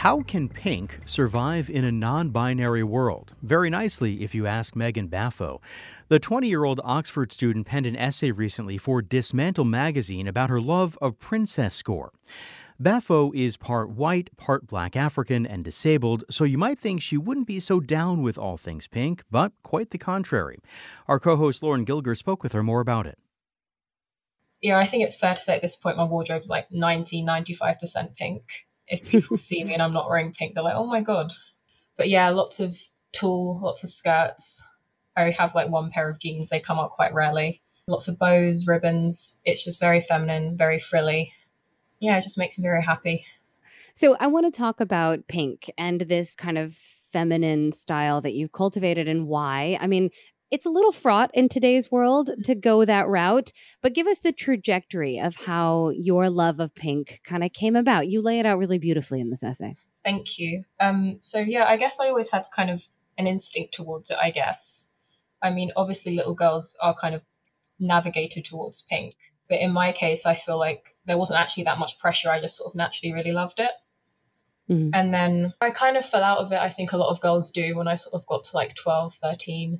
How can pink survive in a non binary world? Very nicely, if you ask Megan Baffo. The 20-year-old Oxford student penned an essay recently for Dismantle magazine about her love of princess score. Baffo is part white, part black African, and disabled, so you might think she wouldn't be so down with all things pink, but quite the contrary. Our co host Lauren Gilger spoke with her more about it. Yeah, I think it's fair to say at this point my wardrobe is like 95% pink. If people see me and I'm not wearing pink, they're like, oh my God. But yeah, lots of tulle, lots of skirts. I have like one pair of jeans, they come out quite rarely. Lots of bows, ribbons. It's just very feminine, very frilly. Yeah, it just makes me very happy. So I want to talk about pink and this kind of feminine style that you've cultivated and why. I mean, it's a little fraught in today's world to go that route, but give us the trajectory of how your love of pink kind of came about. You lay it out really beautifully in this essay. Thank you. So yeah, I guess I always had kind of an instinct towards it, I guess. I mean, obviously little girls are kind of navigated towards pink. But in my case, I feel like there wasn't actually that much pressure. I just sort of naturally really loved it. Mm-hmm. And then I kind of fell out of it. I think a lot of girls do when I sort of got to like 12, 13.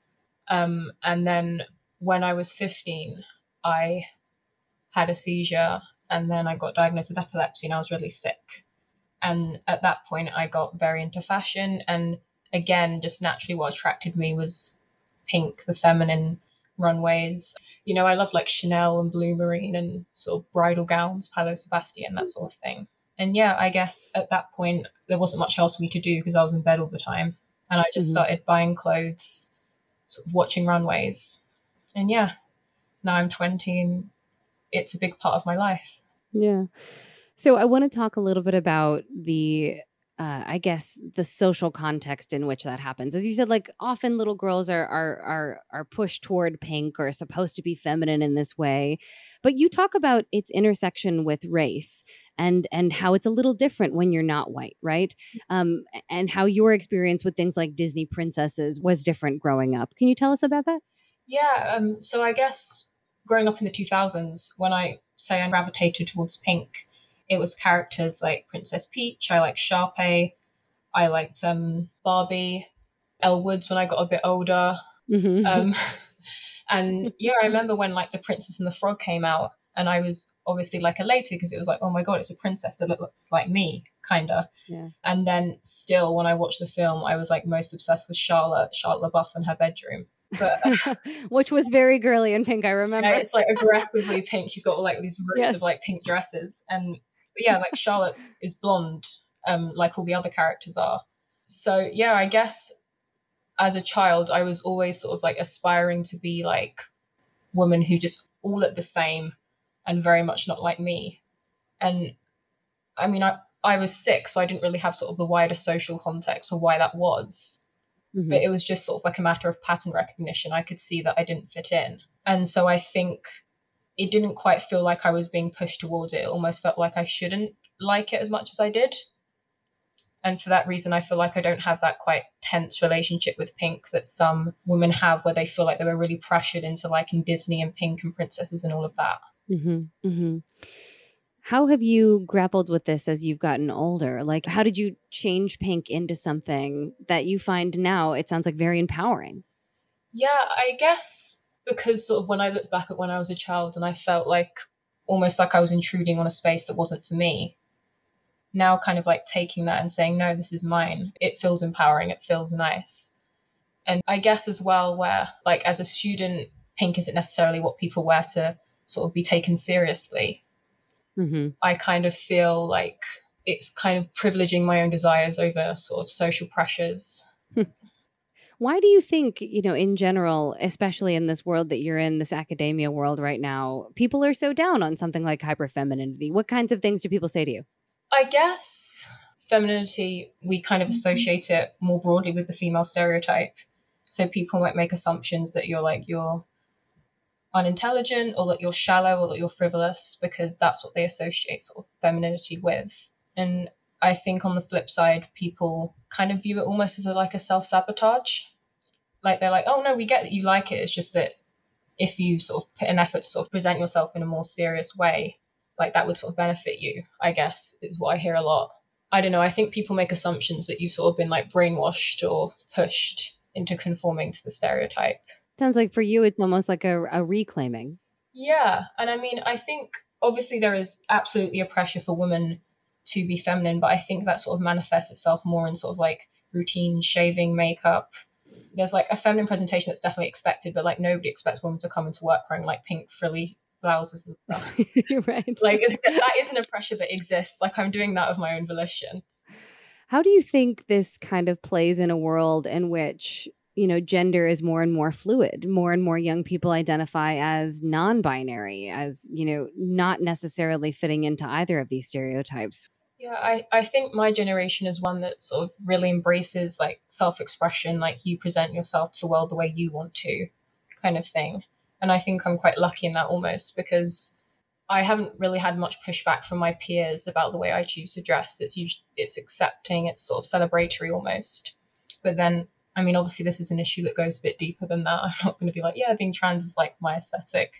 And then when I was 15, I had a seizure and then I got diagnosed with epilepsy and I was really sick. And at that point, I got very into fashion. And again, just naturally what attracted me was pink, the feminine runways. You know, I loved like Chanel and Blue Marine and sort of bridal gowns, Paolo Sebastian, that sort of thing. And yeah, I guess at that point, there wasn't much else for me to do because I was in bed all the time. And I just started buying clothes, sort of watching runways. And yeah, now I'm 20 and it's a big part of my life. Yeah. So I want to talk a little bit about the, I guess, the social context in which that happens. As you said, like often little girls are pushed toward pink or supposed to be feminine in this way, but you talk about its intersection with race and how it's a little different when you're not white, right? And how your experience with things like Disney princesses was different growing up. Can you tell us about that? Yeah. So I guess growing up in the 2000s, when I say I gravitated towards pink, it was characters like Princess Peach. I liked Sharpay. I liked Barbie, Elle Woods when I got a bit older. Mm-hmm. And yeah, I remember when like The Princess and the Frog came out, and I was obviously like elated because it was like, oh my God, it's a princess that looks like me, kind of. Yeah. And then still, when I watched the film, I was like most obsessed with Charlotte LaBeouf and her bedroom. But which was very girly and pink, I remember. Yeah, it's like aggressively pink. She's got like these rows of like pink dresses, and but yeah, like Charlotte is blonde, like all the other characters are. So yeah, I guess as a child, I was always sort of like aspiring to be like women who just all look the same and very much not like me. And I mean, I was 6, so I didn't really have sort of the wider social context for why that was. Mm-hmm. But it was just sort of like a matter of pattern recognition. I could see that I didn't fit in. And so I think it didn't quite feel like I was being pushed towards it. It almost felt like I shouldn't like it as much as I did. And for that reason, I feel like I don't have that quite tense relationship with pink that some women have, where they feel like they were really pressured into liking Disney and pink and princesses and all of that. Mm-hmm. Mm-hmm. How have you grappled with this as you've gotten older? Like, how did you change pink into something that you find now, it sounds like, very empowering? Yeah, I guess because sort of when I look back at when I was a child and I felt like almost like I was intruding on a space that wasn't for me, now kind of like taking that and saying, no, this is mine. It feels empowering. It feels nice. And I guess as well, where like as a student, pink isn't necessarily what people wear to sort of be taken seriously. Mm-hmm. I kind of feel like it's kind of privileging my own desires over sort of social pressures. Why do you think, in general, especially in this world that you're in, this academia world right now, people are so down on something like hyperfemininity? What kinds of things do people say to you? I guess femininity, we kind of associate it more broadly with the female stereotype. So people might make assumptions that you're unintelligent or that you're shallow or that you're frivolous because that's what they associate sort of femininity with. And I think on the flip side, people kind of view it almost as like a self-sabotage. Like they're like, oh no, we get that you like it. It's just that if you sort of put an effort to sort of present yourself in a more serious way, like that would sort of benefit you, I guess, is what I hear a lot. I don't know, I think people make assumptions that you've sort of been like brainwashed or pushed into conforming to the stereotype. Sounds like for you, it's almost like a reclaiming. Yeah. And I mean, I think obviously there is absolutely a pressure for women to be feminine, but I think that sort of manifests itself more in sort of like routine shaving, makeup. There's like a feminine presentation that's definitely expected, but like nobody expects women to come into work wearing like pink frilly blouses and stuff. Right. Like that isn't a pressure that exists. Like I'm doing that of my own volition. How do you think this kind of plays in a world in which, gender is more and more fluid? More and more young people identify as non-binary, as, not necessarily fitting into either of these stereotypes. Yeah, I think my generation is one that sort of really embraces like self-expression, like you present yourself to the world the way you want to, kind of thing. And I think I'm quite lucky in that almost because I haven't really had much pushback from my peers about the way I choose to dress. It's accepting, it's sort of celebratory almost. But then, I mean, obviously this is an issue that goes a bit deeper than that. I'm not going to be like, yeah, being trans is like my aesthetic.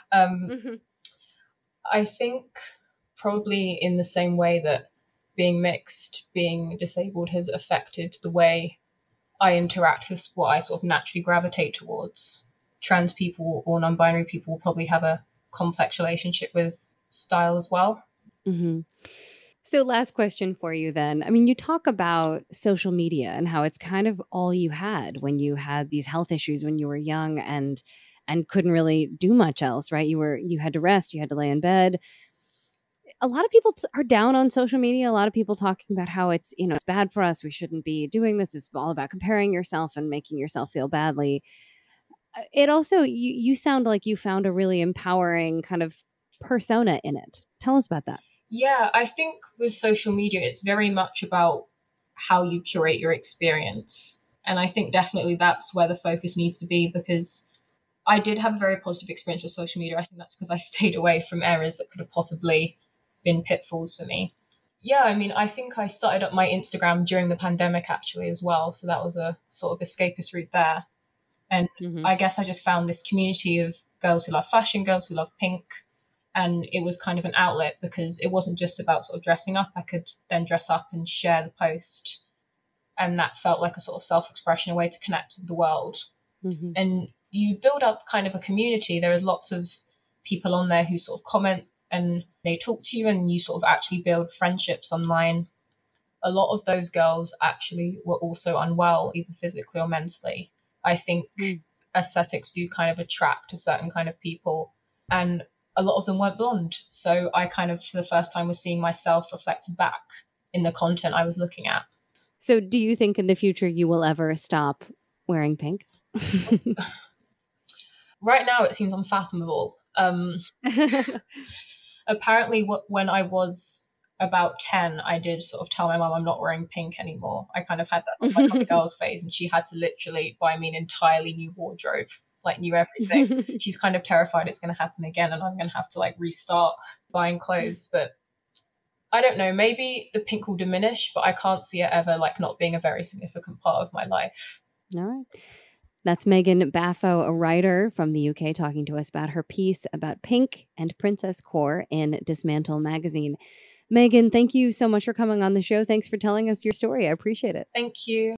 I think probably in the same way that being mixed, being disabled has affected the way I interact with what I sort of naturally gravitate towards. Trans people or non-binary people will probably have a complex relationship with style as well. Mm-hmm. So last question for you then. I mean, you talk about social media and how it's kind of all you had when you had these health issues when you were young and couldn't really do much else, right? You had to rest, you had to lay in bed. A lot of people are down on social media. A lot of people talking about how it's, it's bad for us. We shouldn't be doing this. It's all about comparing yourself and making yourself feel badly. It also, you sound like you found a really empowering kind of persona in it. Tell us about that. Yeah, I think with social media, it's very much about how you curate your experience. And I think definitely that's where the focus needs to be because I did have a very positive experience with social media. I think that's because I stayed away from areas that could have possibly been pitfalls for me. Yeah, I mean, I think I started up my Instagram during the pandemic actually as well. So that was a sort of escapist route there. And I guess I just found this community of girls who love fashion, girls who love pink. And it was kind of an outlet because it wasn't just about sort of dressing up. I could then dress up and share the post. And that felt like a sort of self-expression, a way to connect with the world. And you build up kind of a community. There is lots of people on there who sort of comment and they talk to you and you sort of actually build friendships online. A lot of those girls actually were also unwell, either physically or mentally. I think aesthetics do kind of attract a certain kind of people. And a lot of them weren't blonde. So I kind of, for the first time, was seeing myself reflected back in the content I was looking at. So do you think in the future you will ever stop wearing pink? Right now, it seems unfathomable. Apparently, when I was about 10, I did sort of tell my mum I'm not wearing pink anymore. I kind of had that like on the girls phase, and she had to literally buy me an entirely new wardrobe, like new everything. She's kind of terrified it's going to happen again, and I'm going to have to like restart buying clothes. But I don't know, maybe the pink will diminish, but I can't see it ever like not being a very significant part of my life. All right. That's Megan Baffo, a writer from the UK, talking to us about her piece about pink and Princess Core in Dismantle magazine. Megan, thank you so much for coming on the show. Thanks for telling us your story. I appreciate it. Thank you.